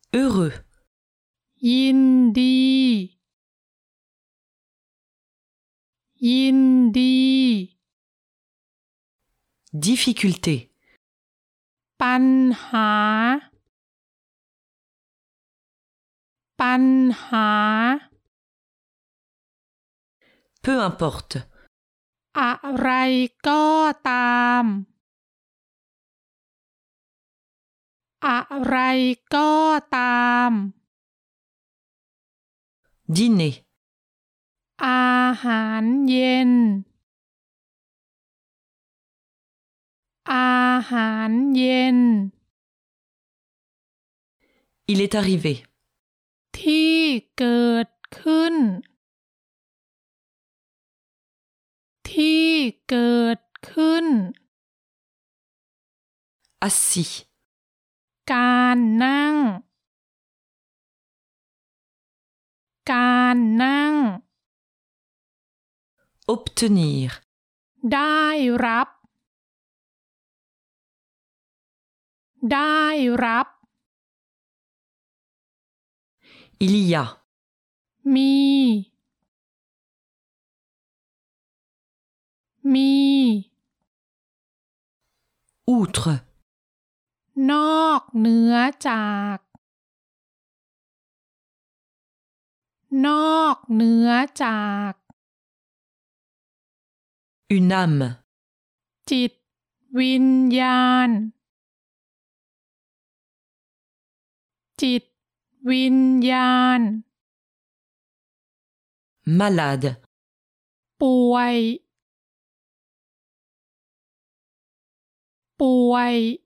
heureux, ยินดียินดี difficulté, ปัญหาปัญหา peu importe, อะไรก็ตามอะไรก็ตาม dîner, อาหารเย็นอาหารเย็น il est arrivé, ที่เกิดขึ้นที่เกิดขึ้น assis, การนั่งการนั่ง obtenir, ได้รับได้รับ il y a, มีมี outre, นอกเหนือจากนอกเหนือจาก une âme, จิตวิญญาณจิตวิญญาณ malade, ป่วยป่วย